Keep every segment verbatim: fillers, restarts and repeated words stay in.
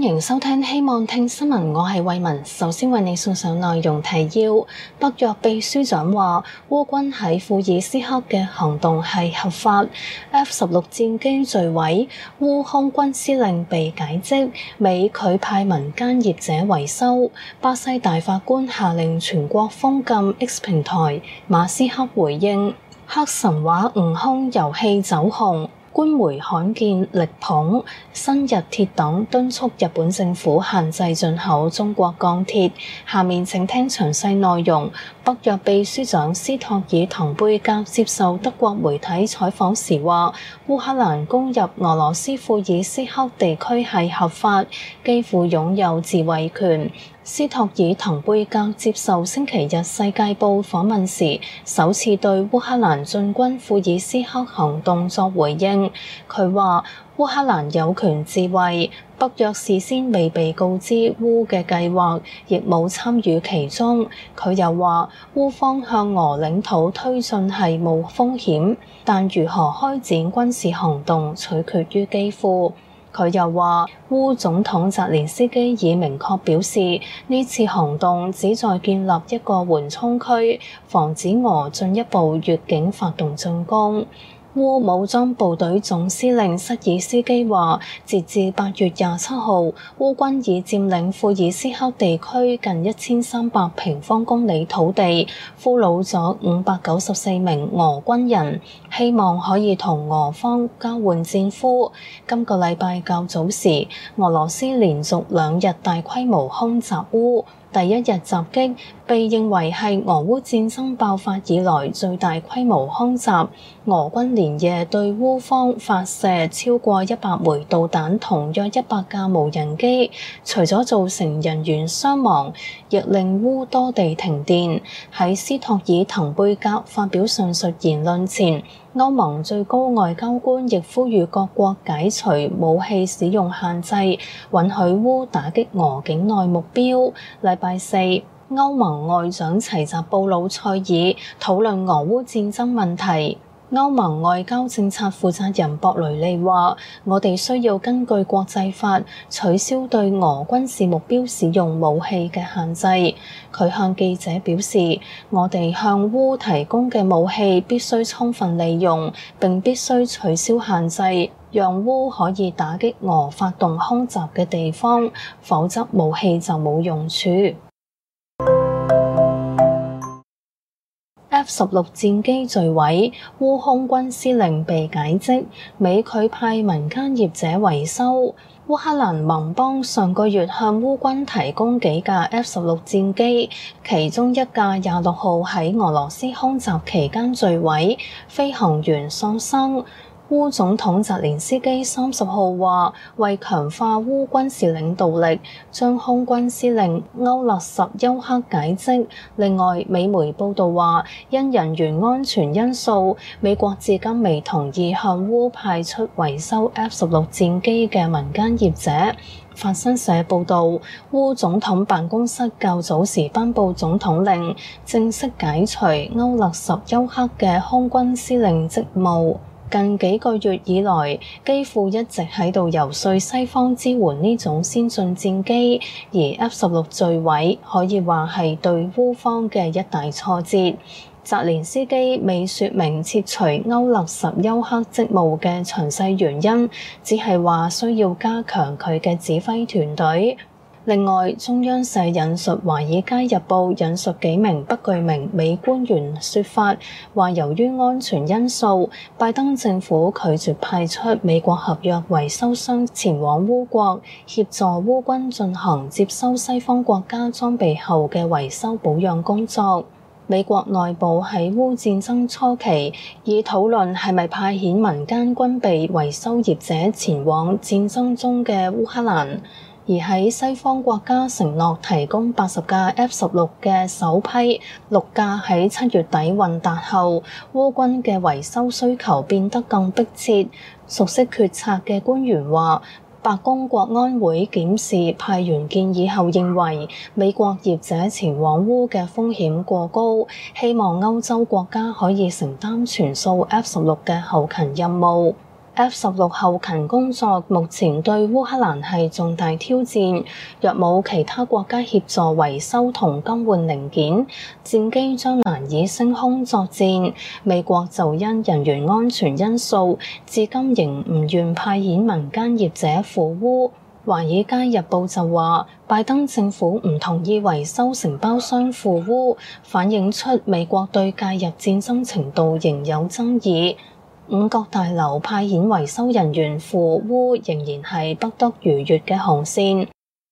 迎收聽希望聽新聞，我係慧雯。首先為你送上內容提要。北約秘書長話，烏軍喺庫爾斯克嘅行動係合法。F 十六戰機墜毀，烏空軍司令被解職，美拒派民間業者維修。巴西大法官下令全國封禁 X 平台。馬斯克回應，黑神話悟空遊戲走紅。官媒罕見力捧新日鐵等敦促日本政府限制進口中國鋼鐵。下面請聽詳細內容。北約秘書長斯托爾滕貝格接受德國媒體採訪時話，烏克蘭攻入俄羅斯庫爾斯克地區係合法，幾乎擁有自衛權。斯托爾滕貝格接受星期日世界報訪問時，首次對烏克蘭進軍庫爾斯克行動作回應。佢話烏克蘭有權自衛，北約事先未被告知烏嘅計劃，亦冇參與其中。佢又話烏方向俄領土推進係冇風險，但如何開展軍事行動取決於基輔。佢又話烏總統澤連斯基已明確表示，呢次行動旨在建立一個緩衝區，防止俄進一步越境發動進攻。烏武裝部隊總司令塞爾斯基話，截至八月廿七號，烏軍已佔領庫爾斯克地區近一千三百平方公里土地，俘虜咗五百九十四名俄軍人，希望可以同俄方交換戰俘。今個禮拜較早時，俄羅斯連續兩日大規模空襲烏。第一日襲擊被認為係俄烏戰爭爆發以來最大規模空襲，俄軍連夜對烏方發射超過一百枚導彈同約一百架無人機，除咗造成人員傷亡，亦令烏多地停電。喺斯托爾滕貝格發表上述言論前，歐盟最高外交官亦呼籲各國解除武器使用限制，允許烏打擊俄境內目標。禮拜四，歐盟外長齊澤布魯塞爾討論俄烏戰爭問題。歐盟外交政策負責人博雷利話，我哋需要根據國際法取消對俄軍事目標使用武器嘅限制。佢向記者表示，我哋向烏提供嘅武器必須充分利用，並必須取消限制，讓烏可以打擊俄發動空襲嘅地方，否則武器就冇用處。F 十六戰機墜毀，烏空軍司令被解職，美拒派民間業者維修。烏克蘭盟邦上個月向烏軍提供幾架 F 十六戰機，其中一架廿六號喺俄羅斯空襲期間墜毀，飛行員喪生。烏總統澤連斯基三十號話，為強化烏軍事領導力，將空軍司令歐勒什丘克解職。另外，美媒報道話，因人員安全因素，美國至今未同意向烏派出維修 F 十六戰機嘅民間業者。法新社報道，烏總統辦公室較早時頒布總統令，正式解除歐勒什丘克嘅空軍司令職務。近幾個月以來，基輔一直喺度遊說西方支援呢種先進戰機，而 F 十六墜毀可以話係對烏方嘅一大挫折。澤連斯基未說明撤除歐勒什丘克職務嘅詳細原因，只係話需要加強佢嘅指揮團隊。另外，中央社引述《華爾街日報》引述幾名不具名美官員說法，話由於安全因素，拜登政府拒絕派出美國合約維修商前往烏國，協助烏軍進行接收西方國家裝備後嘅維修保養工作。美國內部喺烏戰爭初期已討論係咪派遣民間軍備維修業者前往戰爭中嘅烏克蘭。而喺西方國家承諾提供八十架 F 十六嘅首批六架喺七月底運達後，烏軍嘅維修需求變得更迫切。熟悉決策嘅官員話，白宮國安會檢視派員建議後認為，美國業者前往烏嘅風險過高，希望歐洲國家可以承擔全數 F 十六嘅後勤任務。 F 十六後勤工作目前對烏克蘭係重大挑戰，若冇其他國家協助維修同更換零件，戰機將難以升空作戰。美國就因人員安全因素，至今仍唔願派遣民間業者赴烏。《華爾街日報》就話，拜登政府唔同意維修承包商赴烏，反映出美國對介入戰爭程度仍有爭議。五角大樓派遣維修人員赴烏仍然係不得逾越嘅紅線。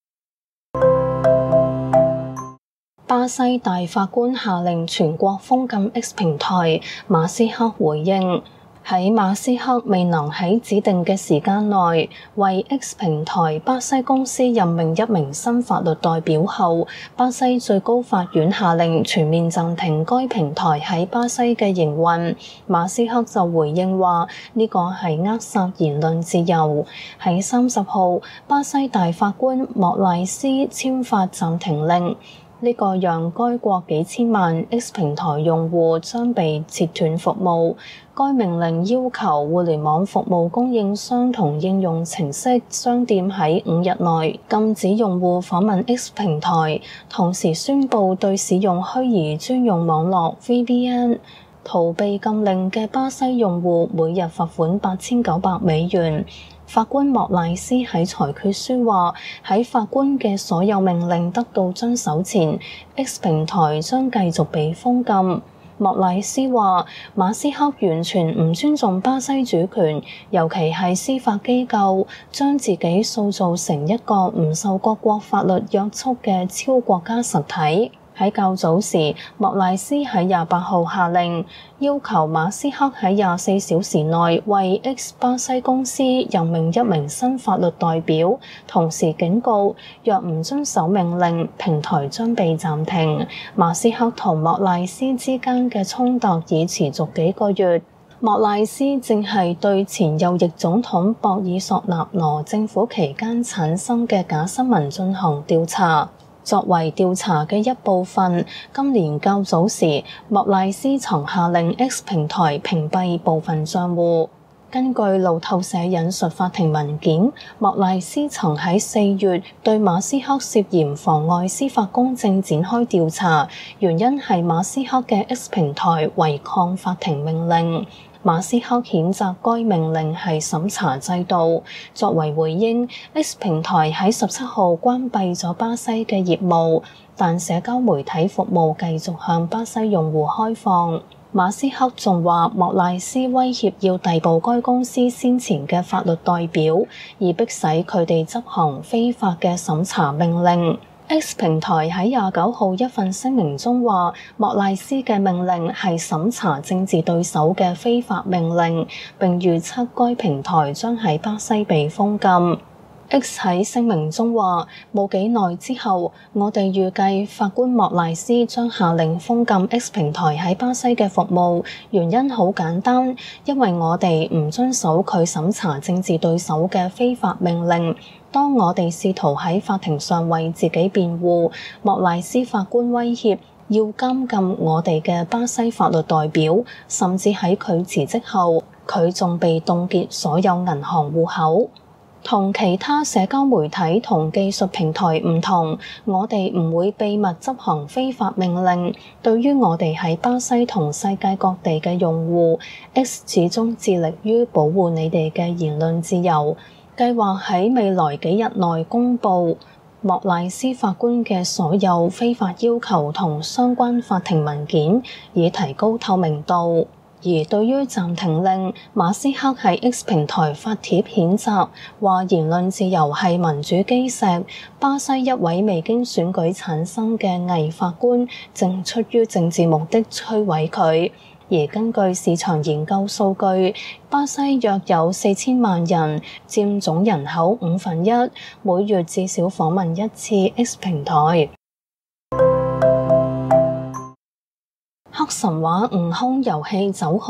巴西大法官下令全國封禁 X 平台，馬斯克回應。喺馬斯克未能喺指定嘅時間內為 X 平台巴西公司任命一名新法律代表後，巴西最高法院下令全面暫停該平台喺巴西嘅營運。馬斯克就回應話呢個係扼殺言論自由。喺三十號，巴西大法官莫賴斯簽發暫停令。呢個讓該國幾千萬 X 平台用戶將被切斷服務。該命令要求互聯網服務供應商同應用程式商店喺五日內禁止用戶訪問 X 平台，同時宣布對使用虛擬專用網絡 V P N 逃避禁令嘅巴西用戶每日罰款八千九百美元。法官莫賴斯喺裁決書話，喺法官嘅所有命令得到遵守前 ，X 平台將繼續被封禁。莫賴斯話，馬斯克完全唔尊重巴西主權，尤其係司法機構，將自己塑造成一個唔受各國法律約束嘅超國家實體。喺較早時，莫賴斯喺廿八號下令，要求馬斯克喺廿四小時內為 X 巴西公司任命一名新法律代表，同時警告，若唔遵守命令，平台將被暫停。馬斯克同莫賴斯之間嘅衝突已持續幾個月。莫賴斯正係對前右翼總統博爾索納羅政府期間產生嘅假新聞進行調查。作為調查嘅一部分，今年較早時，莫賴斯曾下令 X 平台屏蔽部分賬戶。根據路透社引述法庭文件，莫賴斯曾喺四月對馬斯克涉嫌妨礙司法公正展開調查，原因係馬斯克嘅 X 平台違抗法庭命令。馬斯克譴責該命令係審查制度。作為回應，X 平台喺十七號關閉咗巴西嘅業務，但社交媒體服務繼續向巴西用戶開放。馬斯克仲話莫賴斯威脅要逮捕該公司先前嘅法律代表，而迫使佢哋執行非法嘅審查命令。X 平台喺廿九號一份聲明中話，莫賴斯嘅命令係審查政治對手嘅非法命令，並預測該平台將喺巴西被封禁。X 喺聲明中話，冇幾耐之後，我哋預計法官莫賴斯將下令封禁 X 平台喺巴西嘅服務，原因好簡單，因為我哋唔遵守佢審查政治對手嘅非法命令。當我哋試圖喺法庭上為自己辯護，莫賴斯法官威脅要監禁我哋嘅巴西法律代表，甚至喺佢辭職後，佢仲被凍結所有銀行戶口。同其他社交媒體同技術平台唔同，我哋唔會秘密執行非法命令。對於我哋喺巴西同世界各地嘅用戶，X 始終致力於保護你哋嘅言論自由。計劃喺未來幾日內公佈莫賴斯法官嘅所有非法要求同相關法庭文件，以提高透明度。而對於暫停令，馬斯克喺 X 平台發帖譴責，話言論自由係民主基石。巴西一位未經選舉產生嘅偽法官，正出於政治目的摧毀佢。而根據市場研究數據，巴西約有四千萬人，佔總人口五分一，每月至少訪問一次 X 平台。黑神話悟空遊戲走紅，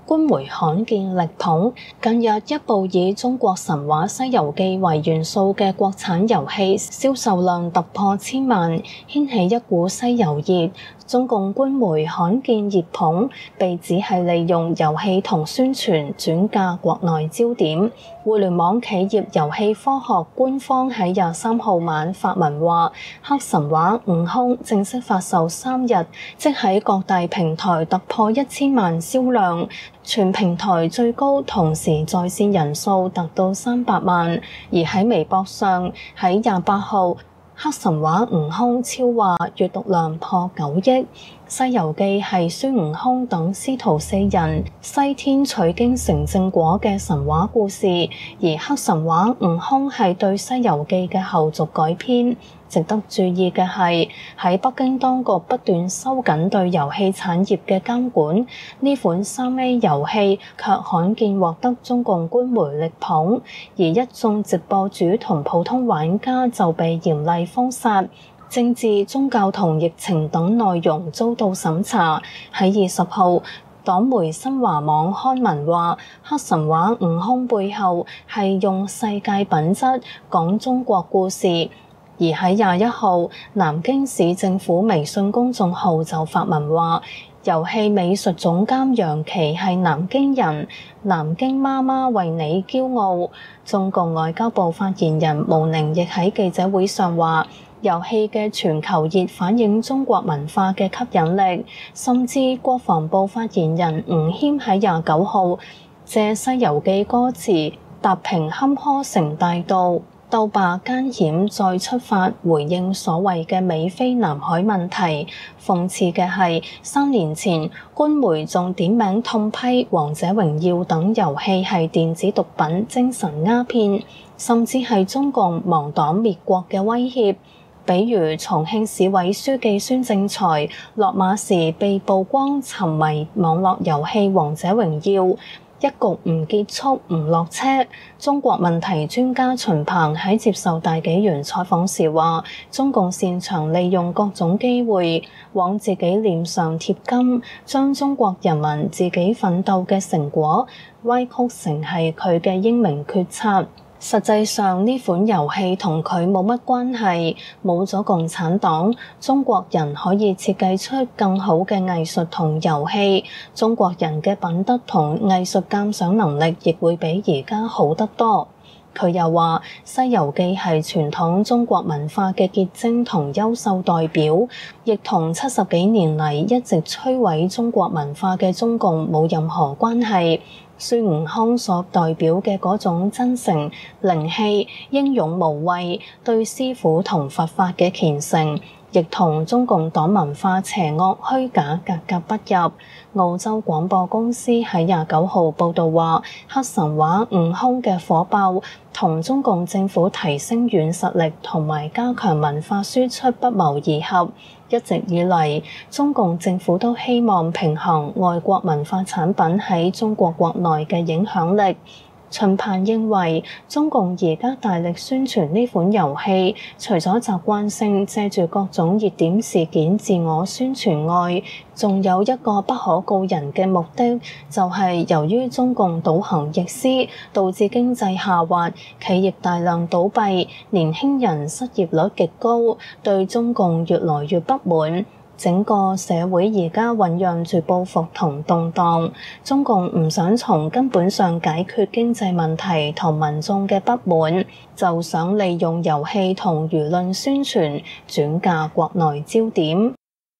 官媒罕見力捧。近日一部以中國神話《西遊記》為元素嘅國產遊戲銷售量突破千萬，掀起一股西遊熱。中共官媒罕見熱捧，被指係利用遊戲同宣傳轉嫁國內焦點。互聯網企業遊戲科學官方喺廿三號晚發文話，黑神話悟空正式發售三日，即喺各大平台突破一千萬銷量，全平台最高同時在線人數達到三百萬。而喺微博上，喺廿八號，黑神話悟空超話閱讀量破九億。西遊記係孫悟空等師徒四人西天取經成正果嘅神話故事，而黑神話悟空係對西遊記嘅後續改編。值得注意嘅係，喺北京當局不斷收緊對遊戲產業嘅監管，呢款三 A 遊戲卻罕見獲得中共官媒力捧，而一眾直播主同普通玩家就被嚴厲封殺。政治、宗教同疫情等內容遭到審查。喺二十號，黨媒新華網刊文話，黑神話悟空背後係用世界品質講中國故事。而喺廿一號，南京市政府微信公眾號就發文話，遊戲美術總監楊琪係南京人，南京媽媽為你驕傲。中共外交部發言人毛寧亦喺記者會上話，遊戲嘅全球熱反映中國文化嘅吸引力，甚至國防部發言人吳謙喺廿九號借《西遊記》歌詞踏平坎坷成大道，鬥罷艱險再出發，回應所謂嘅美菲南海問題。諷刺嘅係，三年前官媒仲點名痛批《王者榮耀》等遊戲係電子毒品、精神鴉片，甚至係中共亡黨滅國嘅威脅。比如重慶市委書記孫政才落馬時被曝光沉迷網絡遊戲《王者榮耀》，一局唔結束唔落車。中國問題專家秦鵬喺接受大紀元採訪時話，中共擅長利用各種機會往自己臉上貼金，將中國人民自己奮鬥嘅成果歪曲成係佢嘅英明決策。實際上呢款遊戲同佢冇乜關係，冇咗共產黨，中國人可以設計出更好嘅藝術同遊戲，中國人嘅品德同藝術鑑賞能力亦會比而家好得多。佢又話，《西遊記》係傳統中國文化嘅結晶同優秀代表，亦同七十幾年嚟一直摧毀中國文化嘅中共冇任何關係。孫悟空所代表嘅嗰種真誠、靈氣、英勇無畏，對師父同佛法嘅虔誠，亦同中共黨文化邪惡虛假格格不入。澳洲廣播公司喺廿九號報導話，黑神話悟空嘅火爆同中共政府提升軟實力同埋加強文化輸出不謀而合。一直以嚟，中共政府都希望平衡外國文化產品喺中國國內嘅影響力。秦鵬認為，中共而家大力宣傳呢款遊戲，除咗習慣性借住各種熱點事件自我宣傳外，仲有一個不可告人嘅目的，就係由於中共倒行逆施，導致經濟下滑，企業大量倒閉，年輕人失業率極高，對中共越來越不滿。整個社會而家醖釀住報復同動盪，中共唔想從根本上解決經濟問題同民眾嘅不滿，就想利用遊戲同輿論宣傳轉嫁國內焦點。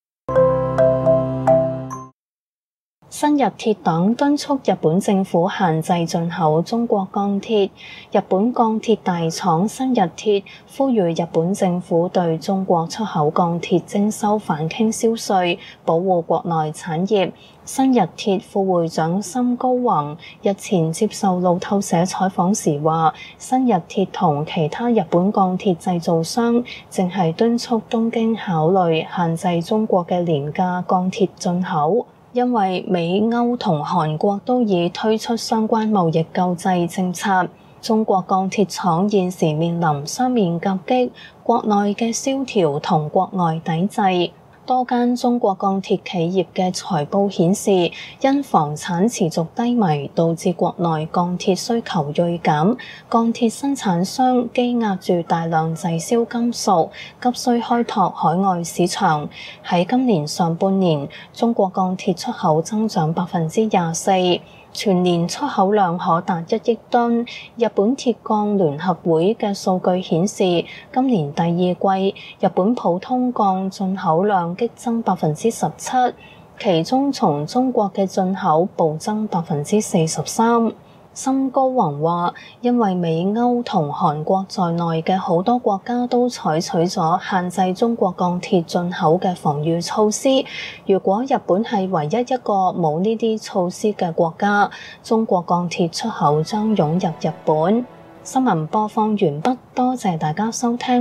新日鐵黨敦促日本政府限制進口中國鋼鐵。日本鋼鐵大廠新日鐵呼籲日本政府對中國出口鋼鐵徵收反傾銷稅，保護國內產業。新日鐵副會長森高宏日前接受路透社採訪時話，新日鐵同其他日本鋼鐵製造商正係敦促東京考慮限制中國嘅廉價鋼鐵進口。因為美歐同韓國都已推出相關貿易救濟政策，中國鋼鐵廠現時面臨雙面夾擊，國內嘅蕭條同國外抵制。 多間中國鋼鐵企業嘅財報顯示，因房產持續低迷，導致國內鋼鐵需求銳減，鋼鐵生產商積壓住大量滯銷金屬，急需開拓海外市場。喺今年上半年，中國鋼鐵出口增長百分之廿四。全年出口量可達一億噸。日本鐵鋼聯合會嘅數據顯示，今年第二季日本普通鋼進口量激增百分之十七，其中從中國嘅進口暴增百分之四十三。森高宏話，因為美歐同韓國在內嘅好多國家都採取咗限制中國鋼鐵進口嘅防禦措施，如果日本係唯一一個冇呢啲措施嘅國家，中國鋼鐵出口將湧入日本。新聞播放完畢，多謝大家收聽。